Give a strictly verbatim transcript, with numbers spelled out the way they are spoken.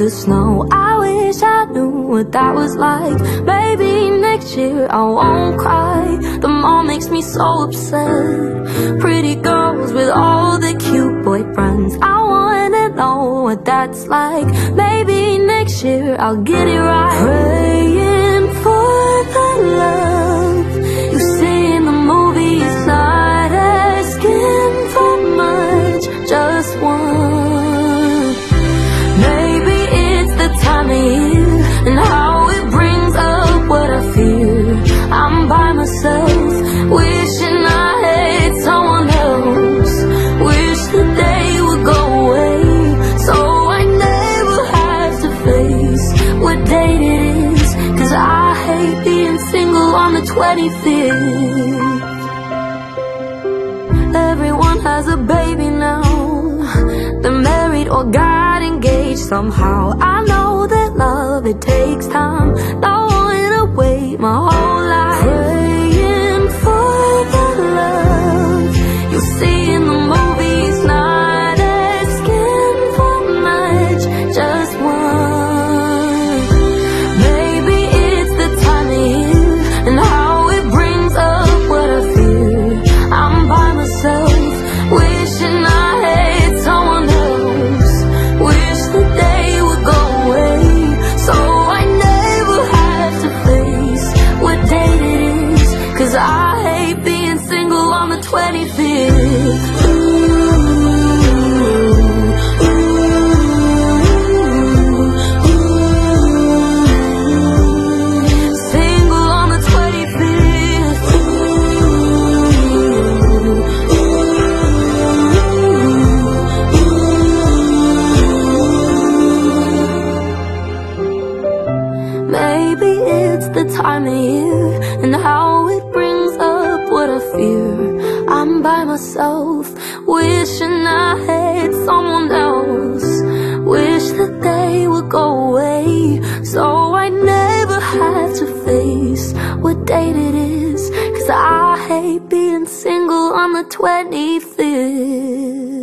the snow. I wish I knew what that was like. Maybe next year I won't cry. The mall makes me so upset. Pretty girls with all the cute boyfriends. I wanna know what that's like. Maybe next year I'll get it right. Praying for the love you see in the movies, not asking for much, just one. Maybe it's the time of year and how it brings up what I fear. I'm by myself, wishing I had someone else. Wish the day would go away, so I never have to face what date it is. Cause I hate being single on the twenty-fifth. Everyone has a baby now. They're married or got engaged somehow. I know that love, it takes time. Don't wanna wait my whole life. Praying for the love you see in the movies, not asking for much, just one. Maybe it's the time of year and how it brings up what I fear. I'm by myself, wishing I had someone else. Wish the day would go away, so I never have to face what date it is. Cause I hate being single on the twenty-fifth. Ooh, ooh, ooh. Single on the twenty-fifth. Maybe it's the time of year and how it brings up what I fear. I'm by myself, wishing I had someone else. Wish the day would go away, so I never have to face what date it is. Cause I hate being single on the twenty-fifth.